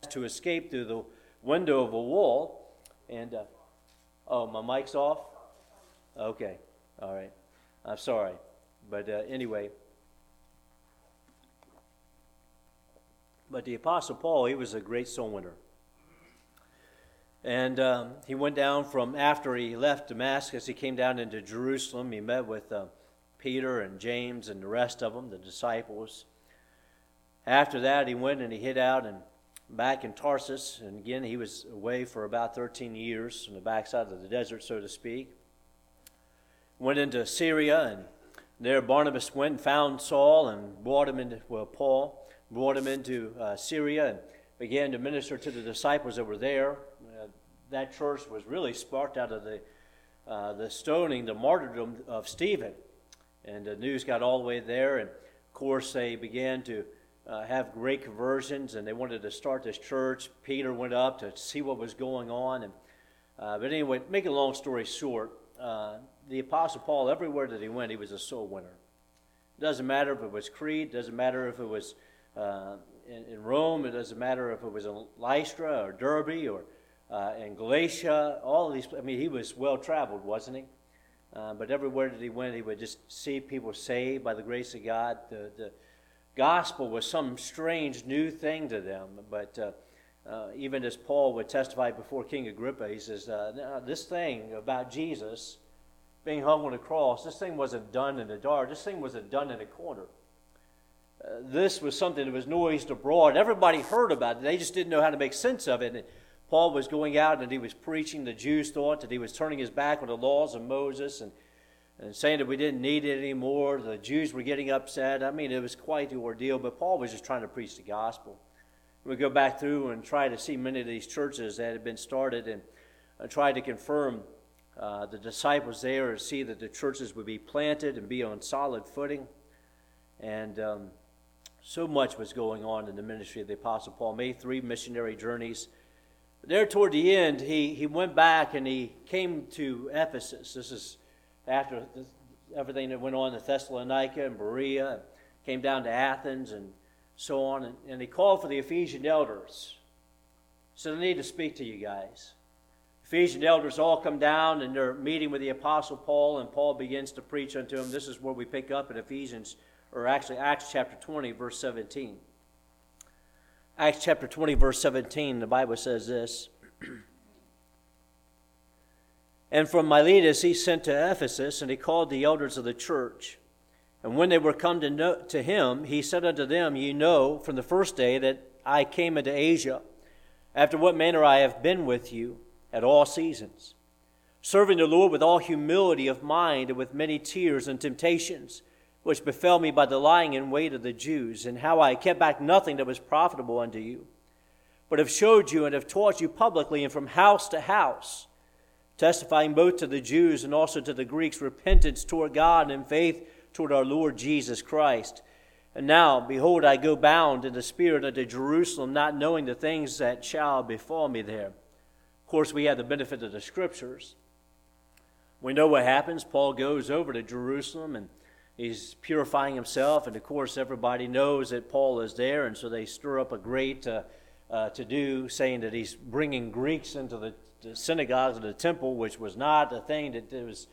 to escape through the window of a wall. And, oh, my mic's off? Okay, all right. I'm sorry. But anyway. But the Apostle Paul, he was a great soul winner. And he went down from, after he left Damascus, he came down into Jerusalem. He met with Peter and James and the rest of them, the disciples. After that, he went and he hid out and back in Tarsus. And again, he was away for about 13 years on the backside of the desert, so to speak. Went into Syria, and there Barnabas went and found Saul and brought him into, Paul brought him into Syria and began to minister to the disciples that were there. That church was really sparked out of the stoning, the martyrdom of Stephen. And the news got all the way there, and of course they began to have great conversions, and they wanted to start this church. Peter went up to see what was going on. And but anyway, make a long story short, the Apostle Paul, everywhere that he went, he was a soul winner. It doesn't matter if it was Crete, it doesn't matter if it was in Rome, it doesn't matter if it was in Lystra or Derbe or in Galatia, all of these. I mean, he was well-traveled, wasn't he? But everywhere that he went, he would just see people saved by the grace of God. The gospel was some strange new thing to them. But even as Paul would testify before King Agrippa, he says, this thing about Jesus being hung on a cross, this thing wasn't done in the dark. This thing wasn't done in a corner. This was something that was noised abroad. Everybody heard about it. They just didn't know how to make sense of it. And Paul was going out and he was preaching. The Jews thought that he was turning his back on the laws of Moses and saying that we didn't need it anymore. The Jews were getting upset. I mean, it was quite the ordeal, but Paul was just trying to preach the gospel. We go back through and try to see many of these churches that had been started and try to confirm the disciples there and see that the churches would be planted and be on solid footing. And so much was going on in the ministry of the Apostle Paul. Made 3 missionary journeys. There toward the end, he went back and he came to Ephesus. This is after everything that went on in Thessalonica and Berea, and came down to Athens and so on. And he called for the Ephesian elders. So I need to speak to you guys. Ephesian elders all come down and they're meeting with the Apostle Paul, and Paul begins to preach unto them. This is where we pick up in Ephesians, or actually Acts chapter 20, verse 17. Acts chapter 20, verse 17, the Bible says this. And from Miletus he sent to Ephesus, and he called the elders of the church. And when they were come to him, he said unto them, Ye know from the first day that I came into Asia, after what manner I have been with you at all seasons, serving the Lord with all humility of mind and with many tears and temptations, which befell me by the lying in wait of the Jews, and how I kept back nothing that was profitable unto you, but have showed you and have taught you publicly and from house to house, testifying both to the Jews and also to the Greeks repentance toward God and faith toward our Lord Jesus Christ. And now, behold, I go bound in the Spirit unto Jerusalem, not knowing the things that shall befall me there. Of course, we have the benefit of the Scriptures. We know what happens. Paul goes over to Jerusalem, and he's purifying himself, and of course everybody knows that Paul is there, and so they stir up a great to-do, saying that he's bringing Greeks into the synagogues of the temple, which was not a thing that was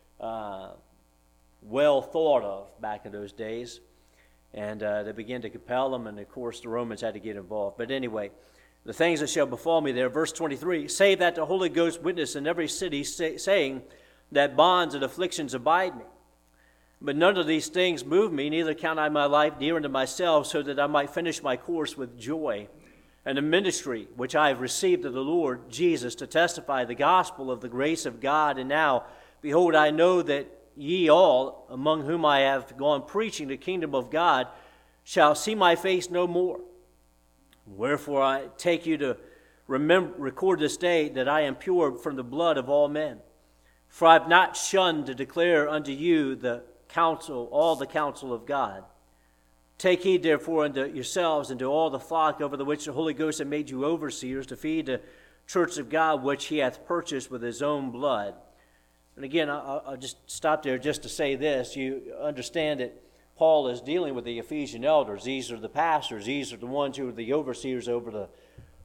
well thought of back in those days. And they began to compel them, and of course the Romans had to get involved. But anyway, the things that shall befall me there, verse 23, say that the Holy Ghost witness in every city, saying that bonds and afflictions abide me. But none of these things move me, neither count I my life dear unto myself, so that I might finish my course with joy, and the ministry which I have received of the Lord Jesus to testify the gospel of the grace of God. And now, behold, I know that ye all, among whom I have gone preaching the kingdom of God, shall see my face no more. Wherefore I take you to record this day that I am pure from the blood of all men. For I have not shunned to declare unto you the counsel, all the counsel of God. Take heed therefore unto yourselves and to all the flock over the which the Holy Ghost hath made you overseers, to feed the church of God which he hath purchased with his own blood. And again, I'll just stop there just to say this. You understand that Paul is dealing with the Ephesian elders. These are the pastors. These are the ones who are the overseers over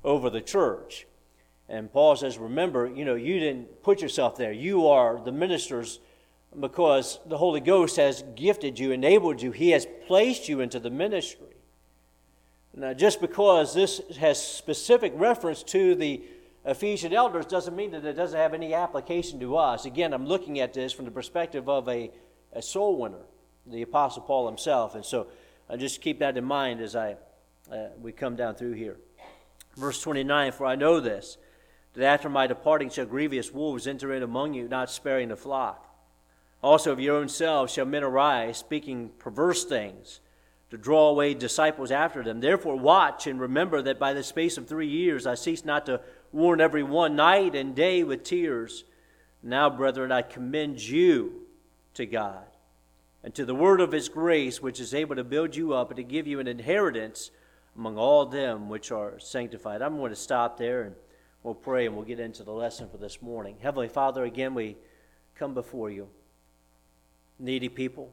over the church. And Paul says, remember, you didn't put yourself there. You are the ministers because the Holy Ghost has gifted you, enabled you. He has placed you into the ministry. Now, just because this has specific reference to the Ephesian elders doesn't mean that it doesn't have any application to us. Again, I'm looking at this from the perspective of a soul winner, the Apostle Paul himself. And so I just keep that in mind as we come down through here. Verse 29, for I know this, that after my departing shall grievous wolves enter in among you, not sparing the flock. Also of your own selves shall men arise, speaking perverse things, to draw away disciples after them. Therefore watch and remember that by the space of 3 years I cease not to warn every one night and day with tears. Now, brethren, I commend you to God and to the word of his grace, which is able to build you up and to give you an inheritance among all them which are sanctified. I'm going to stop there and we'll pray and we'll get into the lesson for this morning. Heavenly Father, again we come before you, needy people.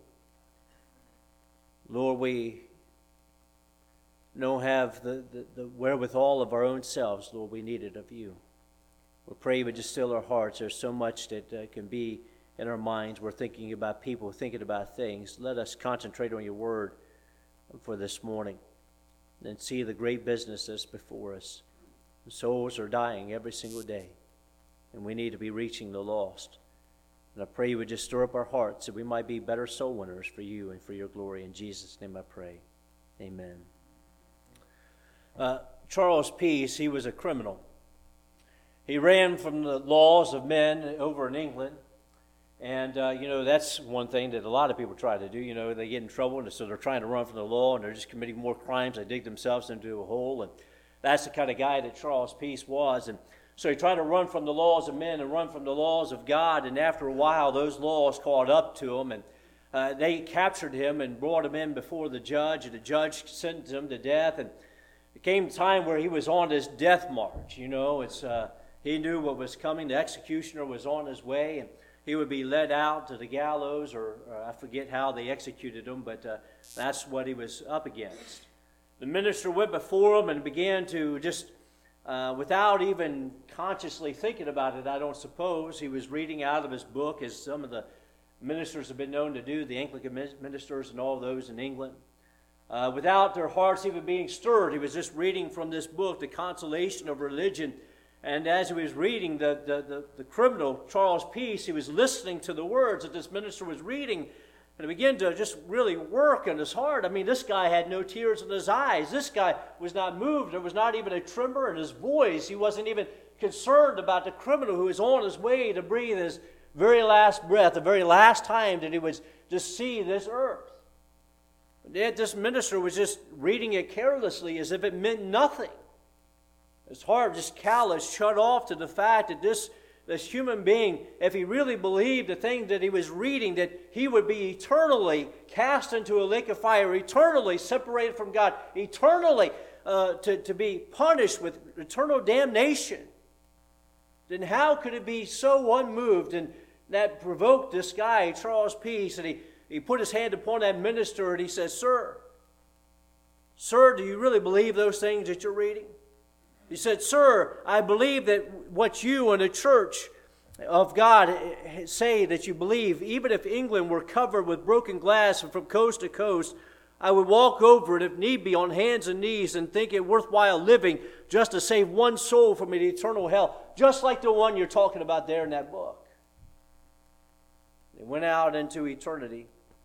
Lord, we don't have the wherewithal of our own selves. Lord, we need it of you. We pray you would just still our hearts. There's so much that can be in our minds. We're thinking about people, thinking about things. Let us concentrate on your word for this morning and see the great business that's before us. The souls are dying every single day, and we need to be reaching the lost. And I pray you would just stir up our hearts that we might be better soul winners for you and for your glory. In Jesus' name I pray. Amen. Charles Peace, he was a criminal. He ran from the laws of men over in England. And, that's one thing that a lot of people try to do. They get in trouble, and so they're trying to run from the law, and they're just committing more crimes. They dig themselves into a hole. And that's the kind of guy that Charles Peace was. And so he tried to run from the laws of men and run from the laws of God, and after a while those laws caught up to him, and they captured him and brought him in before the judge, and the judge sentenced him to death. And it came a time where he was on his death march. He knew what was coming. The executioner was on his way, and he would be led out to the gallows, or I forget how they executed him, but that's what he was up against. The minister went before him and began to just without even consciously thinking about it, I don't suppose, he was reading out of his book, as some of the ministers have been known to do, the Anglican ministers and all those in England. Without their hearts even being stirred, he was just reading from this book, The Consolation of Religion. And as he was reading, the criminal, Charles Peace, he was listening to the words that this minister was reading, and it began to just really work in his heart. I mean, this guy had no tears in his eyes. This guy was not moved. There was not even a tremor in his voice. He wasn't even concerned about the criminal who was on his way to breathe his very last breath, the very last time that he would just see this earth. Yet this minister was just reading it carelessly as if it meant nothing. His heart just callous, shut off to the fact that this human being, if he really believed the thing that he was reading, that he would be eternally cast into a lake of fire, eternally separated from God, eternally to be punished with eternal damnation, then how could it be so unmoved? And that provoked this guy, Charles Peace, and he put his hand upon that minister and he says, Sir, do you really believe those things that you're reading? He said, Sir, I believe that what you and the church of God say that you believe, even if England were covered with broken glass from coast to coast, I would walk over it if need be on hands and knees and think it worthwhile living just to save one soul from an eternal hell, just like the one you're talking about there in that book. They went out into eternity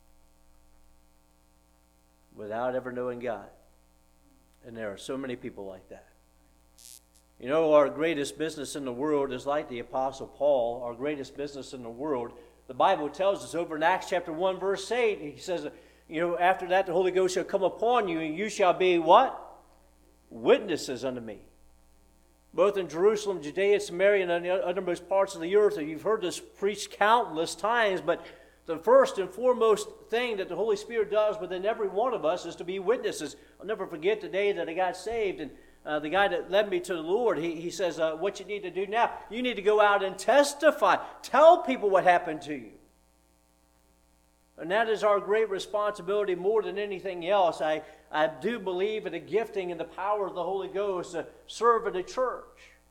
without ever knowing God. And there are so many people like that. Our greatest business in the world is like the Apostle Paul. Our greatest business in the world, the Bible tells us over in Acts chapter 1, verse 8, he says, after that the Holy Ghost shall come upon you, and you shall be what? Witnesses unto me. Both in Jerusalem, Judea, Samaria, and the uttermost parts of the earth. And you've heard this preached countless times, but the first and foremost thing that the Holy Spirit does within every one of us is to be witnesses. I'll never forget the day that I got saved, and the guy that led me to the Lord, he says, what you need to do now, you need to go out and testify. Tell people what happened to you. And that is our great responsibility more than anything else. I do believe in the gifting and the power of the Holy Ghost to serve in a church.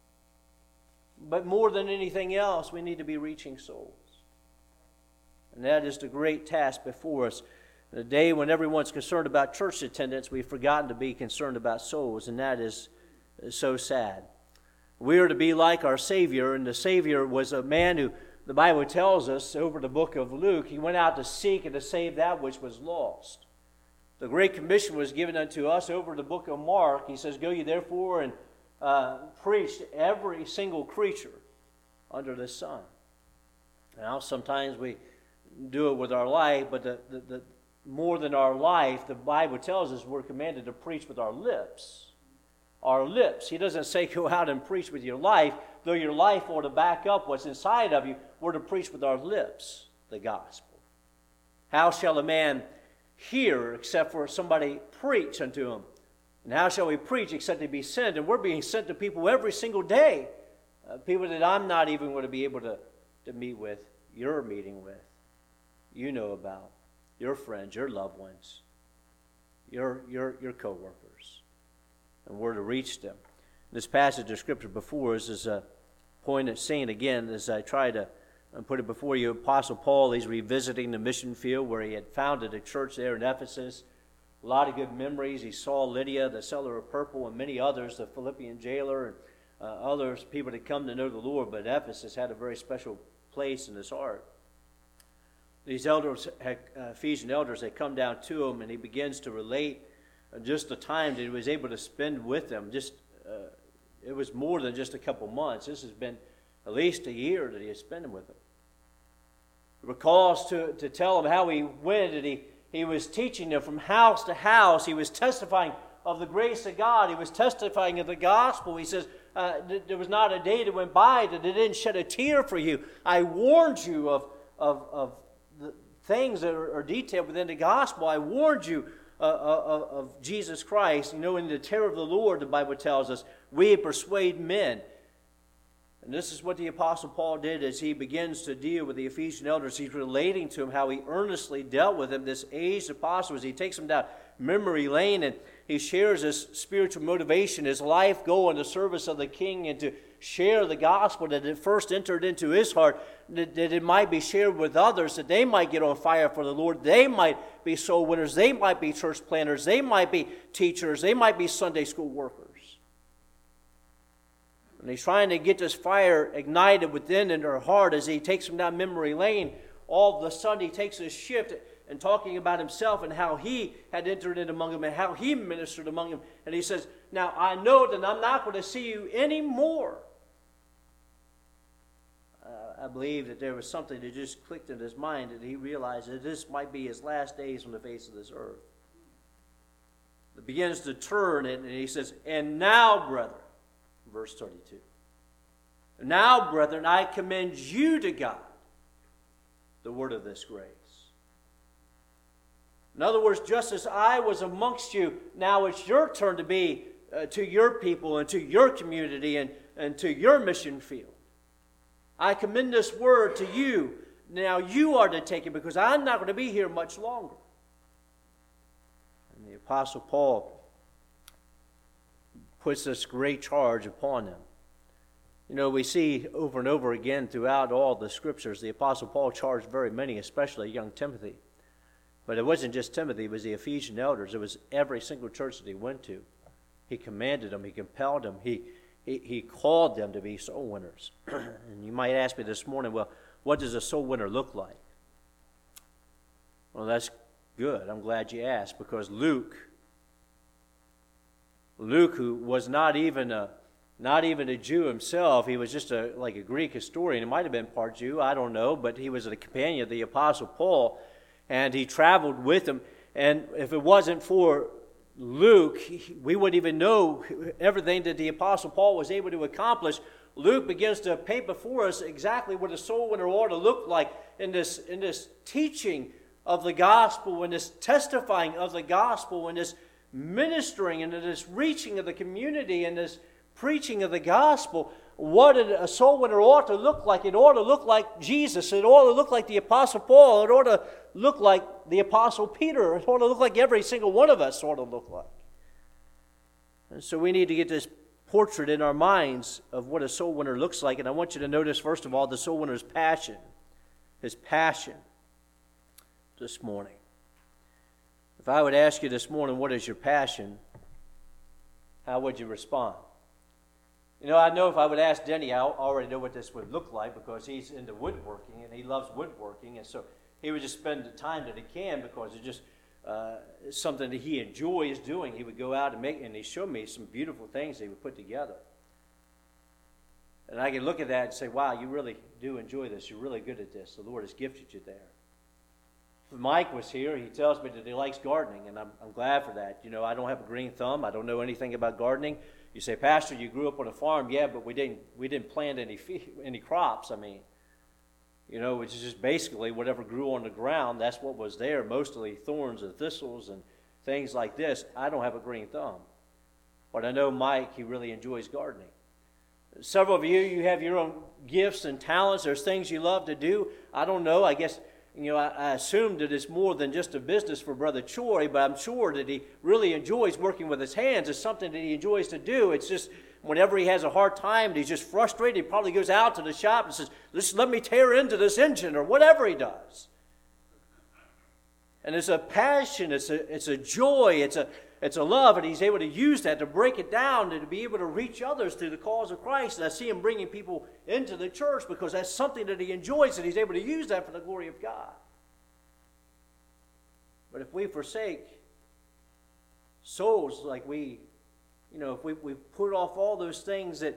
But more than anything else, we need to be reaching souls. And that is the great task before us. In a day when everyone's concerned about church attendance, we've forgotten to be concerned about souls, and that is so sad. We are to be like our Savior, and the Savior was a man who, the Bible tells us over the book of Luke, he went out to seek and to save that which was lost. The Great Commission was given unto us over the book of Mark. He says, "Go ye therefore and preach to every single creature under the sun." Now, sometimes we do it with our life, but the more than our life, the Bible tells us we're commanded to preach with our lips. Our lips. He doesn't say go out and preach with your life, though your life ought to back up what's inside of you. We're to preach with our lips the gospel. How shall a man hear except for somebody preach unto him? And how shall we preach except they be sent? And we're being sent to people every single day. People that I'm not even going to be able to meet with, you're meeting with, you know about, your friends, your loved ones, your co-workers. And we're to reach them. This passage of Scripture before us is a poignant scene again as I try to put it before you. Apostle Paul, he's revisiting the mission field where he had founded a church there in Ephesus. A lot of good memories. He saw Lydia, the seller of purple, and many others, the Philippian jailer, and others, people that come to know the Lord. But Ephesus had a very special place in his heart. These elders, Ephesian elders, had come down to him, and he begins to relate just the time that he was able to spend with them. It was more than just a couple months. This has been at least a year that he has spent with them. He recalls to tell them how he went, and he was teaching them from house to house. He was testifying of the grace of God. He was testifying of the gospel. He says, there was not a day that went by that they didn't shed a tear for you. I warned you of the things that are detailed within the gospel. I warned you of Jesus Christ. You know, in the terror of the Lord, the Bible tells us, we persuade men. And this is what the Apostle Paul did as he begins to deal with the Ephesian elders. He's relating to them how he earnestly dealt with them, this aged apostle, as he takes them down memory lane, and he shares his spiritual motivation, his life goal in the service of the King, and to share the gospel that it first entered into his heart, that it might be shared with others, that they might get on fire for the Lord. They might be soul winners. They might be church planters. They might be teachers. They might be Sunday school workers. And he's trying to get this fire ignited within in their heart as he takes them down memory lane. All of a sudden he takes a shift and talking about himself and how he had entered in among them and how he ministered among them. And he says, now I know that I'm not going to see you anymore. I believe that there was something that just clicked in his mind, that he realized that this might be his last days on the face of this earth. It begins to turn, and he says, and now, brethren, verse 32, now, brethren, I commend you to God, the word of this grace. In other words, just as I was amongst you, now it's your turn to be to your people and to your community and to your mission field. I commend this word to you. Now you are to take it, because I'm not going to be here much longer. And the Apostle Paul puts this great charge upon them. You know, we see over and over again throughout all the Scriptures, the Apostle Paul charged very many, especially young Timothy. But it wasn't just Timothy, it was the Ephesian elders. It was every single church that he went to. He commanded them, he compelled them, he called them to be soul winners. And you might ask me this morning, well, what does a soul winner look like? Well, that's good. I'm glad you asked, because Luke, who was not even a Jew himself, he was just like a Greek historian. He might have been part Jew, I don't know, but he was a companion of the Apostle Paul, and he traveled with him. And if it wasn't for Luke, we wouldn't even know everything that the Apostle Paul was able to accomplish. Luke begins to paint before us exactly what a soul winner ought to look like in this teaching of the gospel, in this testifying of the gospel, in this ministering, and in this reaching of the community, and this preaching of the gospel. What a soul winner ought to look like. It ought to look like Jesus. It ought to look like the Apostle Paul. It ought to look like the Apostle Peter. It ought to look like every single one of us ought to look like. And so we need to get this portrait in our minds of what a soul winner looks like. And I want you to notice, first of all, the soul winner's passion. His passion this morning. If I would ask you this morning, what is your passion? How would you respond? You know, I know if I would ask Denny, I already know what this would look like because he's into woodworking and he loves woodworking. And so he would just spend the time that he can because it's just something that he enjoys doing. He would go out and make, and he showed me some beautiful things he would put together. And I can look at that and say, wow, you really do enjoy this. You're really good at this. The Lord has gifted you there. If Mike was here, he tells me that he likes gardening, and I'm glad for that. You know, I don't have a green thumb. I don't know anything about gardening. You say, Pastor, you grew up on a farm. Yeah, but we didn't plant any crops. I mean, you know, which is just basically whatever grew on the ground. That's what was there, mostly thorns and thistles and things like this. I don't have a green thumb. But I know Mike, he really enjoys gardening. Several of you have your own gifts and talents. There's things you love to do. I don't know. I guess, you know, I assume that it's more than just a business for Brother Choi, but I'm sure that he really enjoys working with his hands. It's something that he enjoys to do. It's just whenever he has a hard time and he's just frustrated, he probably goes out to the shop and says, let me tear into this engine, or whatever he does. And it's a passion, it's a joy, it's a love, and he's able to use that to break it down and to be able to reach others through the cause of Christ. And I see him bringing people into the church because that's something that he enjoys, and he's able to use that for the glory of God. But if we forsake souls, like we, you know, if we put off all those things that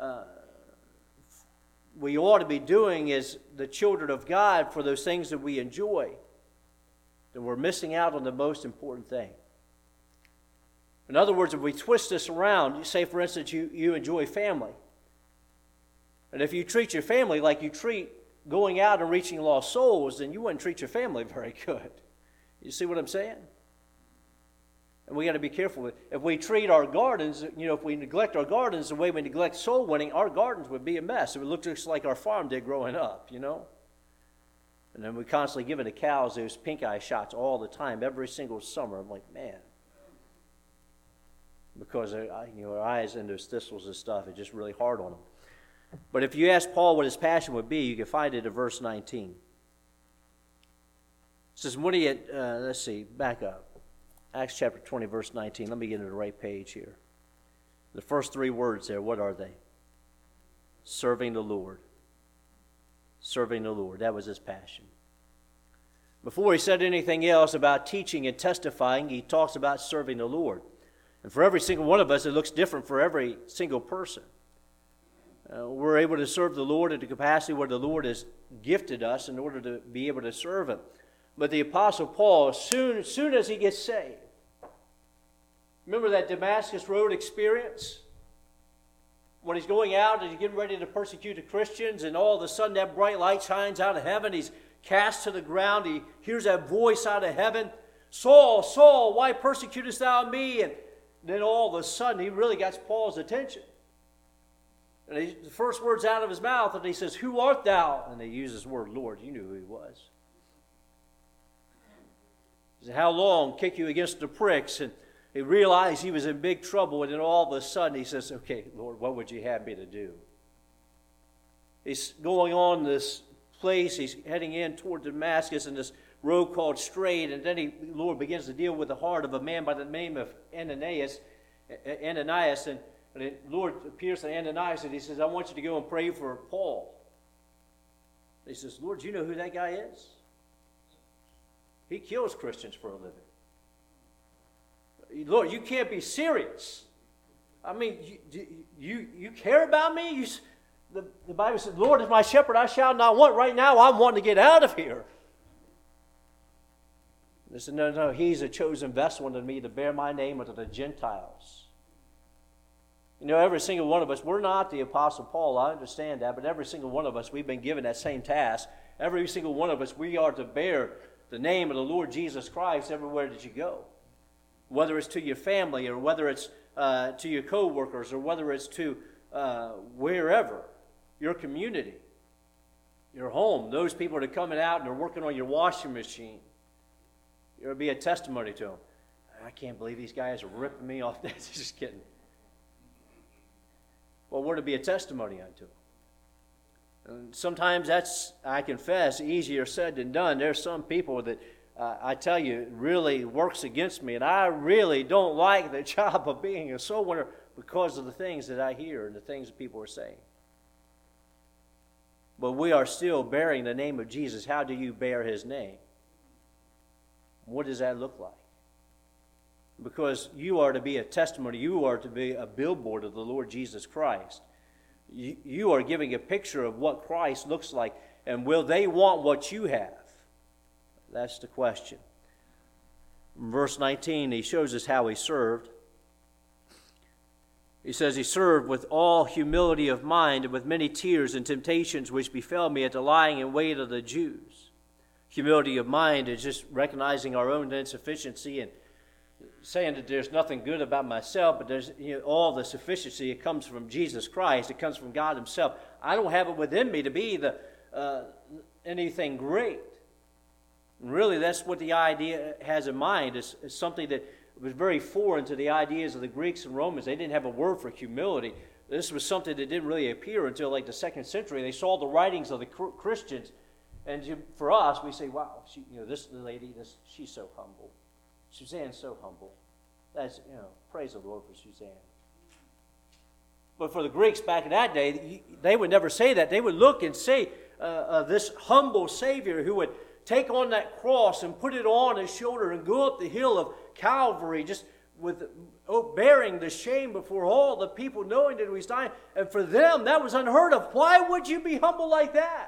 we ought to be doing as the children of God for those things that we enjoy, then we're missing out on the most important thing. In other words, if we twist this around, you say, for instance, you enjoy family. And if you treat your family like you treat going out and reaching lost souls, then you wouldn't treat your family very good. You see what I'm saying? And we got to be careful. If we treat our gardens, you know, if we neglect our gardens the way we neglect soul winning, our gardens would be a mess. It would look just like our farm did growing up, you know. And then we constantly giving the cows those pink eye shots all the time, every single summer. I'm like, man. Because our eyes and those thistles and stuff, it's just really hard on them. But if you ask Paul what his passion would be, you can find it in verse 19. It says, what do you, let's see, back up. Acts chapter 20, verse 19. Let me get to the right page here. The first three words there, what are they? Serving the Lord. Serving the Lord. That was his passion. Before he said anything else about teaching and testifying, he talks about serving the Lord. And for every single one of us, it looks different for every single person. We're able to serve the Lord at the capacity where the Lord has gifted us in order to be able to serve him. But the Apostle Paul, as soon as he gets saved, remember that Damascus Road experience? When he's going out and he's getting ready to persecute the Christians, and all of a sudden that bright light shines out of heaven. He's cast to the ground. He hears that voice out of heaven, Saul, Saul, why persecutest thou me? And then all of a sudden he really gets Paul's attention. And the first words out of his mouth, and he says, who art thou? And he uses the word Lord. You knew who he was. He said, how long? Kick you against the pricks. And he realized he was in big trouble, and then all of a sudden he says, okay, Lord, what would you have me to do? He's going on this place. He's heading in toward Damascus in this road called Straight, and then the Lord begins to deal with the heart of a man by the name of Ananias, and the Lord appears to Ananias, and he says, I want you to go and pray for Paul. And he says, Lord, do you know who that guy is? He kills Christians for a living. Lord, you can't be serious. I mean, you care about me? The Bible says, Lord is my shepherd, I shall not want. Right now, I'm wanting to get out of here. They said, no, he's a chosen vessel unto me to bear my name unto the Gentiles. You know, every single one of us, we're not the Apostle Paul, I understand that, but every single one of us, we've been given that same task. Every single one of us, we are to bear the name of the Lord Jesus Christ everywhere that you go. Whether it's to your family, or whether it's to your co-workers, or whether it's to wherever, your community. your home, those people that are coming out and they're working on your washing machine. It would be a testimony to them. I can't believe these guys are ripping me off. Just kidding. Well, we're to be a testimony unto them. And sometimes that's, I confess, easier said than done. There's some people that I tell you really works against me, and I really don't like the job of being a soul winner because of the things that I hear and the things that people are saying. But we are still bearing the name of Jesus. How do you bear his name? What does that look like? Because you are to be a testimony. You are to be a billboard of the Lord Jesus Christ. You are giving a picture of what Christ looks like. And will they want what you have? That's the question. In verse 19, he shows us how he served. He says, he served with all humility of mind and with many tears and temptations which befell me at the lying in wait of the Jews. Humility of mind is just recognizing our own insufficiency and saying that there's nothing good about myself, but there's all the sufficiency. It comes from Jesus Christ. It comes from God himself. I don't have it within me to be anything great. And really, that's what the idea has in mind. Is something that was very foreign to the ideas of the Greeks and Romans. They didn't have a word for humility. This was something that didn't really appear until like the 2nd century. They saw the writings of the Christians, and for us, we say, "Wow, this lady, she's so humble. Suzanne's so humble." That's praise the Lord for Suzanne. But for the Greeks back in that day, they would never say that. They would look and say, "This humble Savior who would take on that cross and put it on his shoulder and go up the hill of Calvary just with bearing the shame before all the people, knowing that he was dying." And for them, that was unheard of. Why would you be humble like that?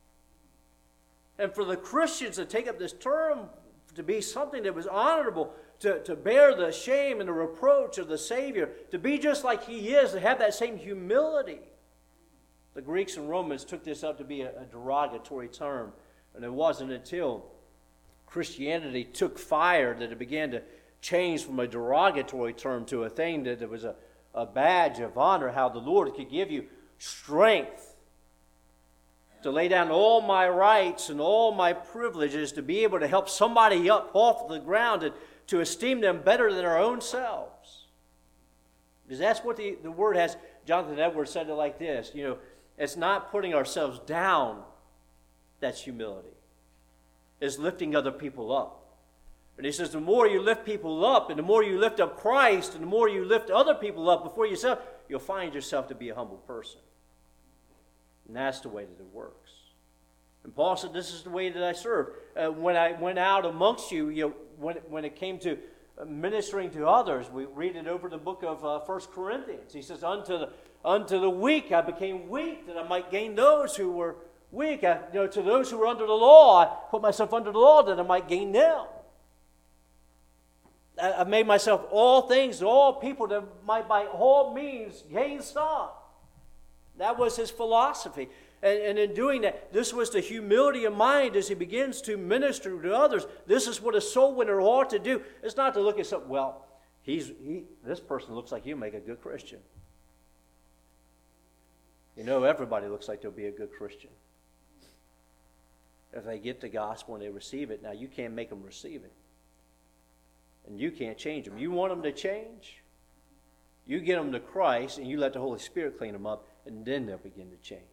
And for the Christians to take up this term to be something that was honorable, to bear the shame and the reproach of the Savior, to be just like he is, to have that same humility. The Greeks and Romans took this up to be a derogatory term. And it wasn't until Christianity took fire that it began to change from a derogatory term to a thing that it was a badge of honor, how the Lord could give you strength to lay down all my rights and all my privileges to be able to help somebody up off the ground and to esteem them better than our own selves. Because that's what the word has. Jonathan Edwards said it like this, it's not putting ourselves down that's humility. It's lifting other people up. And he says the more you lift people up and the more you lift up Christ and the more you lift other people up before yourself, you'll find yourself to be a humble person. And that's the way that it works. And Paul said, this is the way that I serve. When I went out amongst you, when it came to ministering to others, we read it over the book of 1 Corinthians. He says, unto the weak I became weak, that I might gain those who were weak. To those who were under the law, I put myself under the law that I might gain them. I made myself all things to all people that might by all means gain some. That was his philosophy. And in doing that, this was the humility of mind as he begins to minister to others. This is what a soul winner ought to do. It's not to look at something, well, this person looks like he'll make a good Christian. Everybody looks like they'll be a good Christian. If they get the gospel and they receive it, now you can't make them receive it. And you can't change them. You want them to change? You get them to Christ and you let the Holy Spirit clean them up, and then they'll begin to change.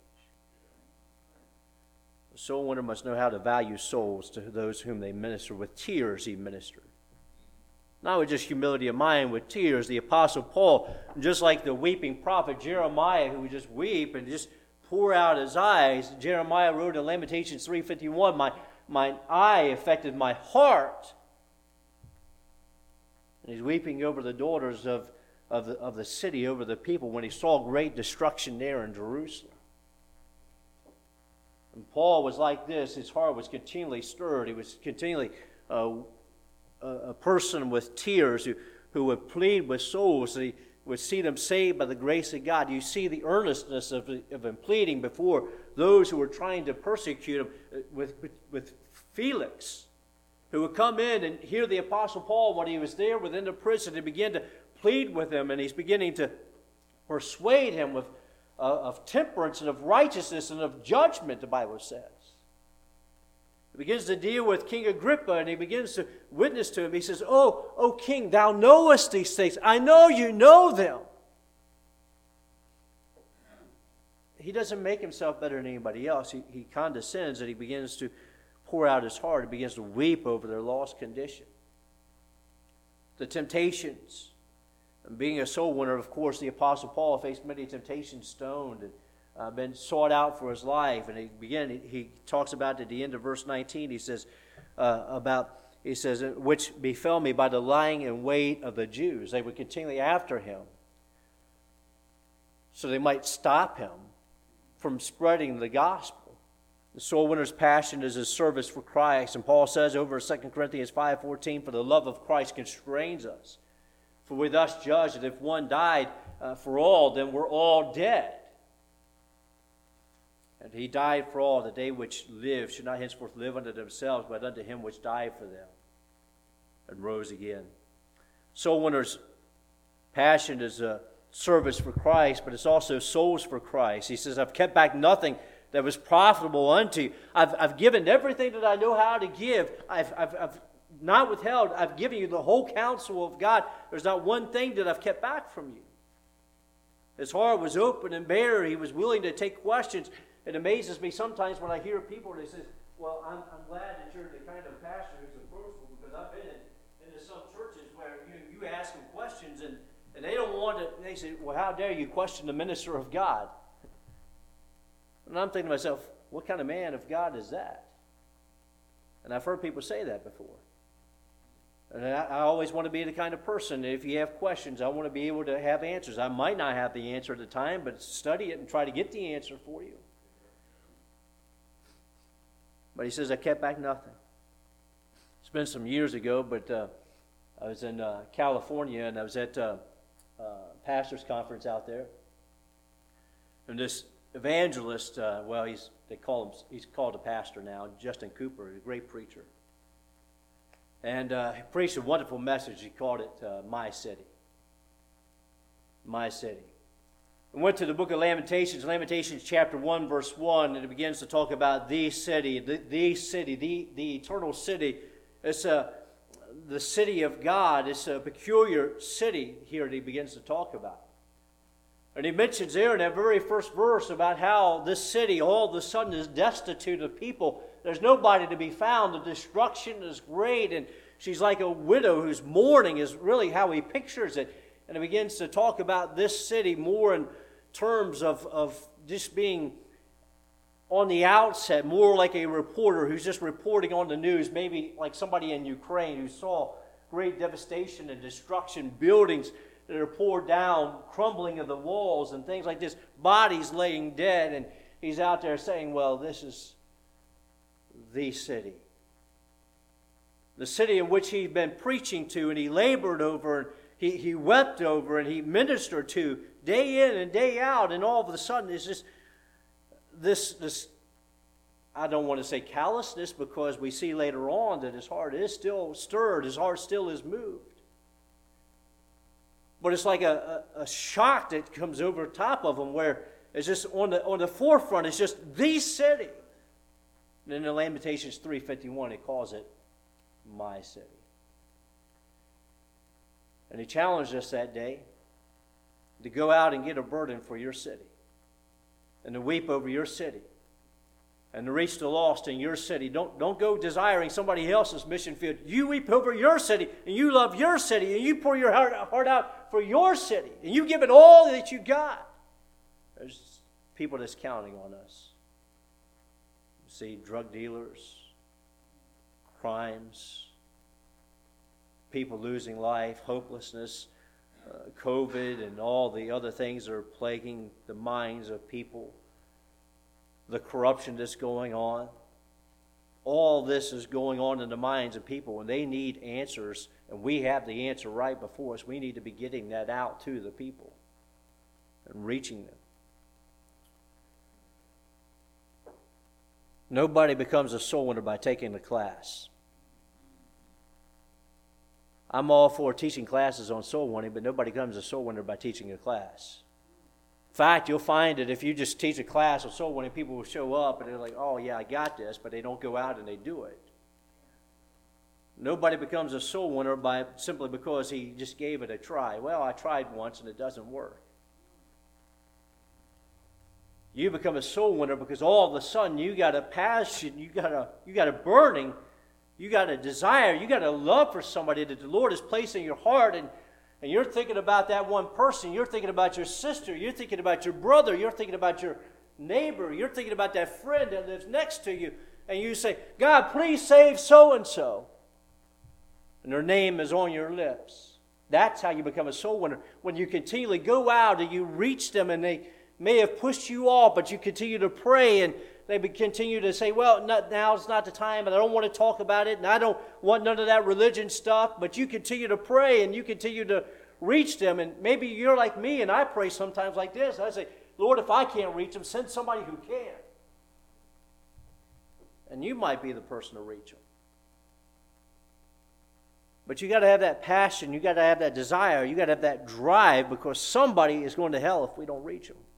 A soul winner must know how to value souls to those whom they minister. With tears he ministered. Not with just humility of mind, with tears. The Apostle Paul, just like the weeping prophet Jeremiah, who would just weep and just pour out his eyes. Jeremiah wrote in Lamentations 3:51, my eye affected my heart. And he's weeping over the daughters of the city, over the people, when he saw great destruction there in Jerusalem. And Paul was like this. His heart was continually stirred. He was continually a person with tears who would plead with souls. He would see them saved by the grace of God. You see the earnestness of him pleading before those who were trying to persecute him with Felix, who would come in and hear the Apostle Paul when he was there within the prison and begin to plead with him, and he's beginning to persuade him with of temperance and of righteousness and of judgment, the Bible says. He begins to deal with King Agrippa, and he begins to witness to him. He says, O king, thou knowest these things. I know you know them. He doesn't make himself better than anybody else. He condescends, and he begins to pour out his heart. He begins to weep over their lost condition. The temptations. And being a soul winner, of course, the Apostle Paul faced many temptations, stoned, and been sought out for his life. And he talks about at the end of verse 19, he says, which befell me by the lying in wait of the Jews. They were continually after him, so they might stop him from spreading the gospel. The soul winner's passion is his service for Christ. And Paul says over 2 Corinthians 5:14, for the love of Christ constrains us. For we thus judge that if one died for all, then we're all dead. And he died for all, that they which live should not henceforth live unto themselves, but unto him which died for them and rose again. Soul winner's passion is a service for Christ, but it's also souls for Christ. He says, I've kept back nothing that was profitable unto you. I've given everything that I know how to give. I've not withheld. I've given you the whole counsel of God. There's not one thing that I've kept back from you. His heart was open and bare. He was willing to take questions. It amazes me sometimes when I hear people, they say, well, I'm glad that you're the kind of pastor who's approachable, because I've been into some churches where you ask them questions and they don't want to, they say, well, how dare you question the minister of God? And I'm thinking to myself, what kind of man of God is that? And I've heard people say that before. And I always want to be the kind of person that if you have questions, I want to be able to have answers. I might not have the answer at the time, but study it and try to get the answer for you. But he says, I kept back nothing. It's been some years ago, but I was in California, and I was at a pastor's conference out there. And this evangelist, he's called a pastor now, Justin Cooper, a great preacher. And he preached a wonderful message. He called it My City. My City. We went to the book of Lamentations, Lamentations chapter 1, verse 1, and it begins to talk about the city, the eternal city. It's the city of God. It's a peculiar city here that he begins to talk about. And he mentions there in that very first verse about how this city all of a sudden is destitute of people. There's nobody to be found. The destruction is great, and she's like a widow who's mourning is really how he pictures it. And he begins to talk about this city more in terms of just being on the outset, more like a reporter who's just reporting on the news, maybe like somebody in Ukraine who saw great devastation and destruction, buildings that are poured down, crumbling of the walls and things like this, bodies laying dead, and he's out there saying, well, this is the city. The city in which he'd been preaching to and he labored over and he wept over and he ministered to day in and day out, and all of a sudden it's just this I don't want to say callousness, because we see later on that his heart is still stirred, his heart still is moved. But it's like a shock that comes over top of him, where it's just on the forefront, it's just the city. And in the Lamentations 3:51, it calls it My City. And he challenged us that day to go out and get a burden for your city, and to weep over your city, and to reach the lost in your city. Don't go desiring somebody else's mission field. You weep over your city, and you love your city, and you pour your heart out for your city, and you give it all that you got. There's people that's counting on us. You see drug dealers, crimes, people losing life, hopelessness, COVID, and all the other things that are plaguing the minds of people, the corruption that's going on. All this is going on in the minds of people, and they need answers, and we have the answer right before us. We need to be getting that out to the people and reaching them. Nobody becomes a soul winner by taking the class. I'm all for teaching classes on soul winning, but nobody becomes a soul winner by teaching a class. fact, you'll find that if you just teach a class of soul winning, people will show up and they're like, oh yeah, I got this, but they don't go out and they do it. Nobody becomes a soul winner simply because he just gave it a try. Well, I tried once and it doesn't work. You become a soul winner because all of a sudden you got a passion, you got a burning, you got a desire, you got a love for somebody that the Lord has placed in your heart, and you're thinking about that one person, you're thinking about your sister, you're thinking about your brother, you're thinking about your neighbor, you're thinking about that friend that lives next to you, and you say, God, please save so-and-so. And their name is on your lips. That's how you become a soul winner. When you continually go out and you reach them and they may have pushed you off, but you continue to pray and they continue to say, well, now's not the time, and I don't want to talk about it, and I don't want none of that religion stuff, but you continue to pray and you continue to reach them, and maybe you're like me, and I pray sometimes like this. I say, Lord, if I can't reach them, send somebody who can. And you might be the person to reach them. But you got to have that passion, you got to have that desire, you got to have that drive, because somebody is going to hell if we don't reach them.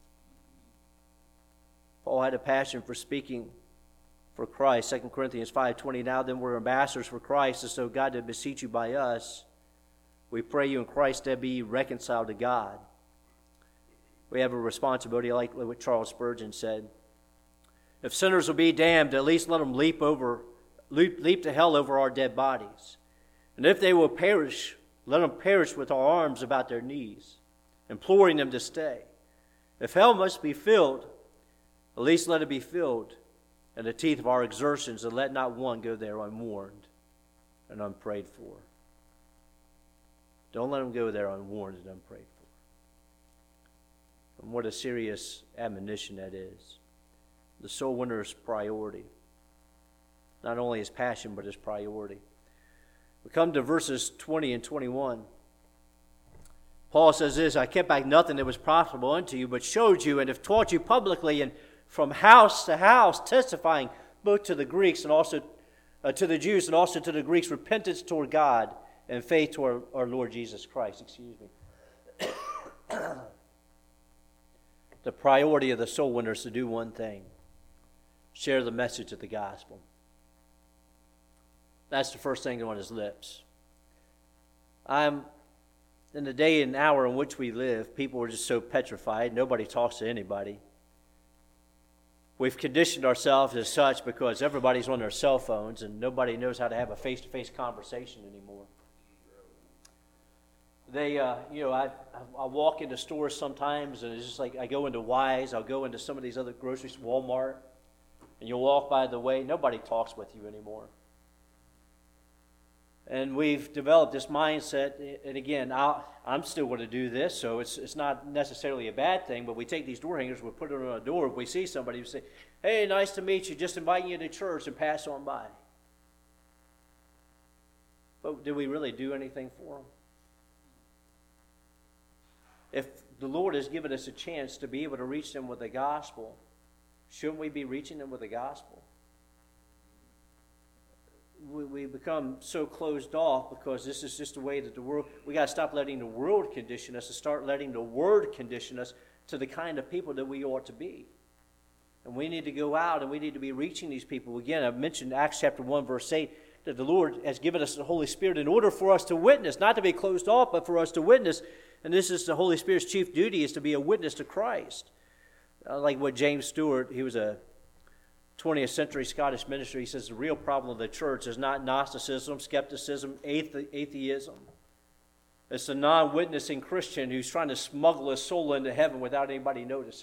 Paul had a passion for speaking for Christ. 2 Corinthians 5:20, now then we're ambassadors for Christ, and so God did beseech you by us. We pray you in Christ to be reconciled to God. We have a responsibility, like what Charles Spurgeon said. If sinners will be damned, at least let them leap to hell over our dead bodies. And if they will perish, let them perish with our arms about their knees, imploring them to stay. If hell must be filled, at least let it be filled in the teeth of our exertions, and let not one go there unwarned and unprayed for. Don't let them go there unwarned and unprayed for. And what a serious admonition that is. The soul winner's priority. Not only his passion, but his priority. We come to verses 20 and 21. Paul says this, I kept back nothing that was profitable unto you, but showed you and have taught you publicly and from house to house, testifying both to the Greeks and also to the Jews and also to the Greeks, repentance toward God and faith toward our Lord Jesus Christ. The priority of the soul winner is to do one thing: share the message of the gospel. That's the first thing on his lips. In the day and hour in which we live, people are just so petrified. Nobody talks to anybody. We've conditioned ourselves as such because everybody's on their cell phones and nobody knows how to have a face-to-face conversation anymore. I walk into stores sometimes and it's just like I go into Wise, I'll go into some of these other groceries, Walmart, and you'll walk by the way, nobody talks with you anymore. And we've developed this mindset, and again, I'm still going to do this, so it's not necessarily a bad thing, but we take these door hangers, we put it on a door, if we see somebody, we say, hey, nice to meet you, just inviting you to church, and pass on by. But do we really do anything for them? If the Lord has given us a chance to be able to reach them with the gospel, shouldn't we be reaching them with the gospel? We become so closed off because this is just the way that the world, we got to stop letting the world condition us and start letting the Word condition us to the kind of people that we ought to be. And we need to go out and we need to be reaching these people. Again, I've mentioned Acts chapter 1, verse 8, that the Lord has given us the Holy Spirit in order for us to witness, not to be closed off, but for us to witness. And this is the Holy Spirit's chief duty, is to be a witness to Christ. Like what James Stewart, he was a 20th century Scottish minister, he says the real problem of the church is not Gnosticism, skepticism, atheism. It's the non-witnessing Christian who's trying to smuggle his soul into heaven without anybody noticing.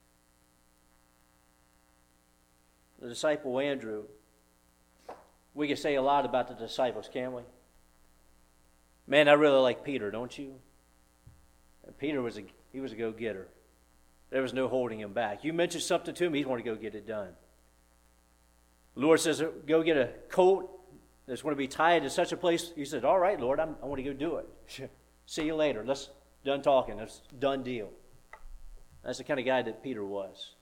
The disciple Andrew, we can say a lot about the disciples, can't we? Man, I really like Peter, don't you? And Peter was a go-getter. There was no holding him back. You mentioned something to him, he's going to go get it done. The Lord says, go get a coat that's going to be tied to such a place. He said, all right, Lord, I want to go do it. See you later. Let's done talking. That's done deal. That's the kind of guy that Peter was.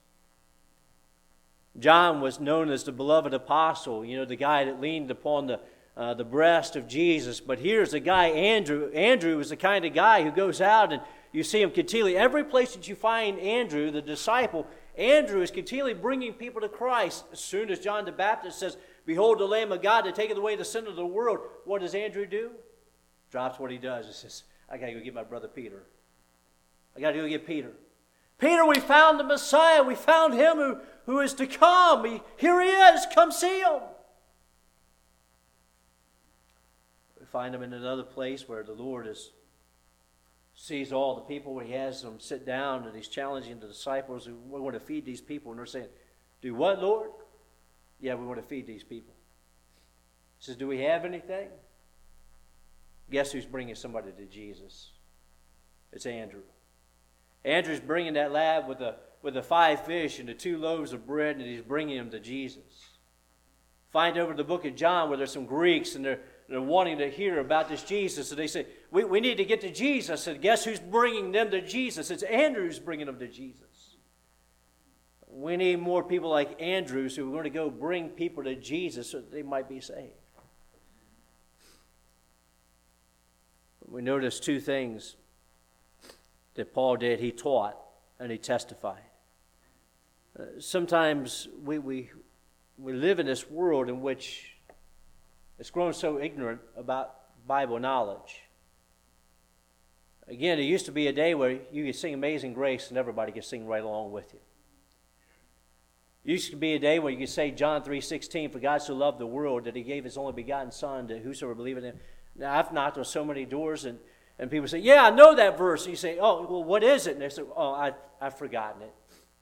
John was known as the beloved apostle, the guy that leaned upon the breast of Jesus. But here's the guy, Andrew. Andrew was the kind of guy who goes out and you see him continually. Every place that you find Andrew, the disciple, Andrew is continually bringing people to Christ. As soon as John the Baptist says, "Behold the Lamb of God that taketh away the sin of the world," what does Andrew do? Drops what he does and says, "I got to go get my brother Peter. I got to go get Peter. Peter, we found the Messiah. We found him who is to come. Here he is. Come see him." We find him in another place where the Lord sees all the people, where he has them sit down and he's challenging the disciples. We want to feed these people. And they're saying, "Do what, Lord?" "Yeah, we want to feed these people." He says, "Do we have anything?" Guess who's bringing somebody to Jesus? It's Andrew. Andrew's bringing that lad with the 5 fish and the 2 loaves of bread, and he's bringing them to Jesus. Find over the book of John where there's some Greeks, and they're wanting to hear about this Jesus. And they say, we need to get to Jesus. And guess who's bringing them to Jesus? It's Andrew who's bringing them to Jesus. We need more people like Andrews who are going to go bring people to Jesus so that they might be saved. We notice 2 things that Paul did. He taught and he testified. Sometimes we live in this world in which it's grown so ignorant about Bible knowledge. Again, it used to be a day where you could sing Amazing Grace and everybody could sing right along with you. It used to be a day where you could say John 3:16, "For God so loved the world that he gave his only begotten Son, that whosoever believeth in him." Now, I've knocked on so many doors and people say, "Yeah, I know that verse." And you say, "Oh, well, what is it?" And they say, "Oh, I've forgotten it."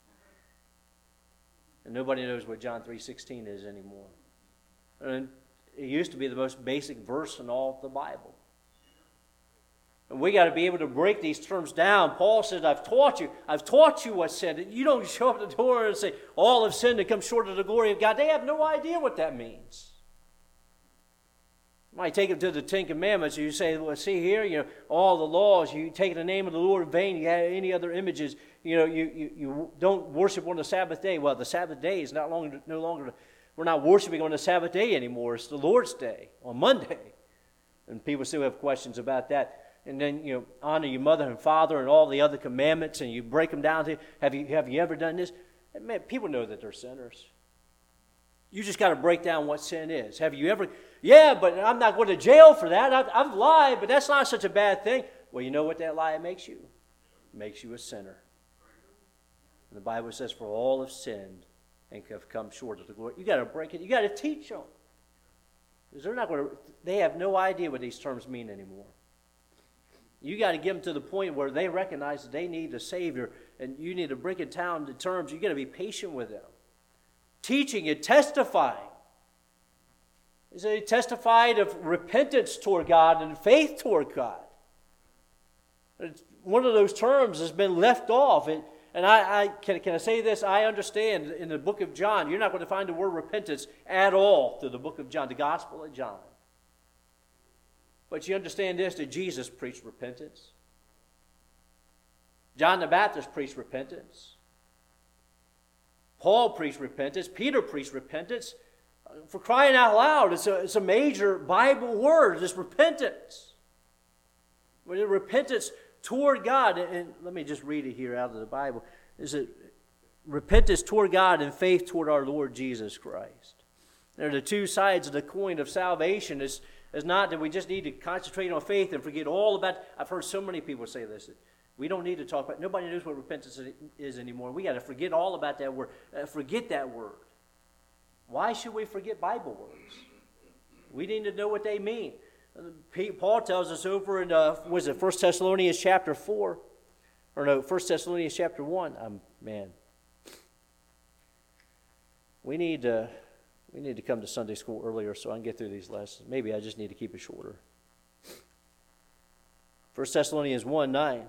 And nobody knows what John 3:16 is anymore. And it used to be the most basic verse in all of the Bible. And we got to be able to break these terms down. Paul says, I've taught you what's sin. You don't show up at the door and say, "All have sinned and come short of the glory of God." They have no idea what that means. You might take them to the 10 Commandments, and you say, "Well, see here, all the laws, you take the name of the Lord in vain, you have any other images, you don't worship on the Sabbath day." Well, the Sabbath day is no longer, we're not worshiping on the Sabbath day anymore. It's the Lord's day, on Monday. And people still have questions about that. And then, honor your mother and father and all the other commandments, and you break them down to, have you ever done this? And man, people know that they're sinners. You just got to break down what sin is. Have you ever? "Yeah, but I'm not going to jail for that. I've lied, but that's not such a bad thing." Well, you know what that lie makes you? It makes you a sinner. And the Bible says, "For all have sinned and have come short of the glory." You got to break it. You got to teach them. Because they have no idea what these terms mean anymore. You got to get them to the point where they recognize that they need a Savior, and you need to break it down to terms. You got to be patient with them. Teaching and testifying. They testified of repentance toward God and faith toward God. One of those terms has been left off. And can I say this? I understand in the book of John, you're not going to find the word repentance at all through the book of John, the Gospel of John. But you understand this, that Jesus preached repentance. John the Baptist preached repentance. Paul preached repentance. Peter preached repentance. For crying out loud, it's a major Bible word, this repentance. Repentance toward God, and let me just read it here out of the Bible. Is it repentance toward God and faith toward our Lord Jesus Christ? They're the 2 sides of the coin of salvation. It's not that we just need to concentrate on faith and forget all about. I've heard so many people say this. We don't need to talk about. Nobody knows what repentance is anymore. We got to forget all about that word. Forget that word. Why should we forget Bible words? We need to know what they mean. Paul tells us over in 1 Thessalonians chapter 4, or no, 1 Thessalonians chapter 1. We need to come to Sunday school earlier so I can get through these lessons. Maybe I just need to keep it shorter. 1 Thessalonians 1:9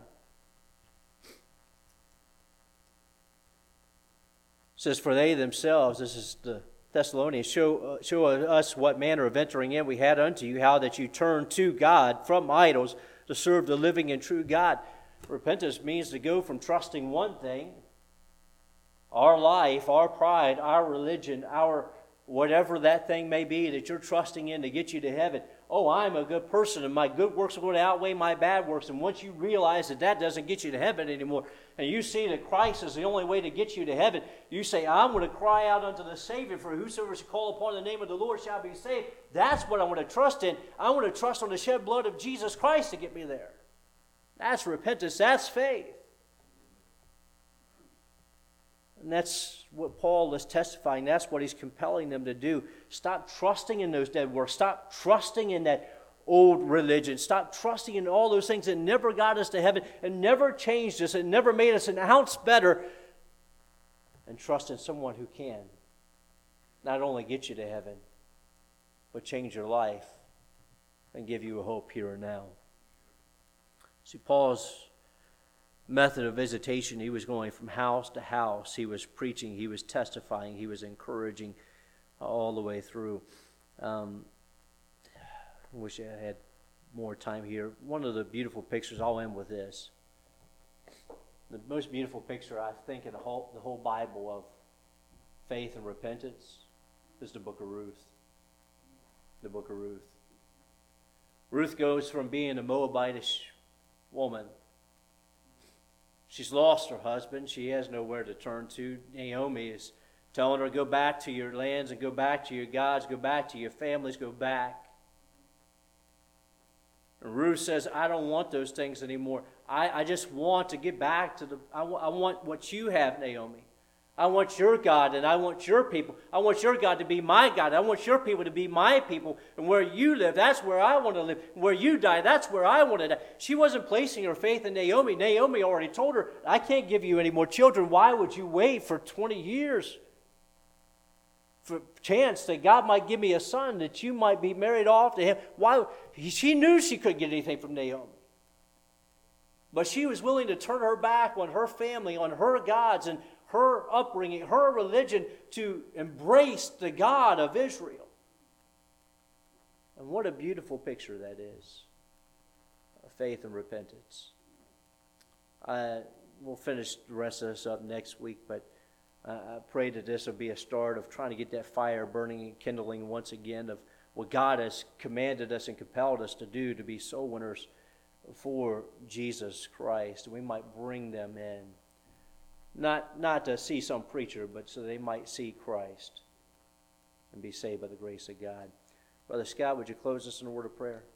says, "For they themselves," this is the Thessalonians, show us what manner of entering in we had unto you, how that you turned to God from idols to serve the living and true God. Repentance means to go from trusting one thing, our life, our pride, our religion, our whatever that thing may be that you're trusting in to get you to heaven. oh, I'm a good person and my good works are going to outweigh my bad works. And once you realize that that doesn't get you to heaven anymore, and you see that Christ is the only way to get you to heaven, you say, I'm going to cry out unto the Savior, for whosoever shall call upon the name of the Lord shall be saved. That's what I want to trust in. I want to trust on the shed blood of Jesus Christ to get me there. That's repentance. That's faith. And that's what Paul is testifying. That's what he's compelling them to do. Stop trusting in those dead works. Stop trusting in that old religion. Stop trusting in all those things that never got us to heaven and never changed us and never made us an ounce better. And trust in someone who can not only get you to heaven, but change your life and give you a hope here and now. See, Paul's method of visitation, he was going from house to house. He was preaching, he was testifying, he was encouraging all the way through. I wish I had more time here. One of the beautiful pictures, I'll end with this. The most beautiful picture, I think, in the whole Bible of faith and repentance is the book of Ruth. The book of Ruth. Ruth goes from being a Moabitish woman. She's lost her husband. She has nowhere to turn to. Naomi is telling her, go back to your lands and go back to your gods, go back to your families, go back. And Ruth says, I don't want those things anymore. I just want to get back to I want what you have, Naomi. I want your God and I want your people. I want your God to be my God. I want your people to be my people. And where you live, that's where I want to live. Where you die, that's where I want to die. She wasn't placing her faith in Naomi. Naomi already told her, I can't give you any more children. Why would you wait for 20 years for a chance that God might give me a son, that you might be married off to him? Why? She knew she couldn't get anything from Naomi. But she was willing to turn her back on her family, on her gods, and her upbringing, her religion, to embrace the God of Israel. And what a beautiful picture that is of faith and repentance. We'll finish the rest of this up next week, but I pray that this will be a start of trying to get that fire burning and kindling once again of what God has commanded us and compelled us to do, to be soul winners for Jesus Christ. We might bring them in. Not to see some preacher, but so they might see Christ and be saved by the grace of God. Brother Scott, would you close us in a word of prayer?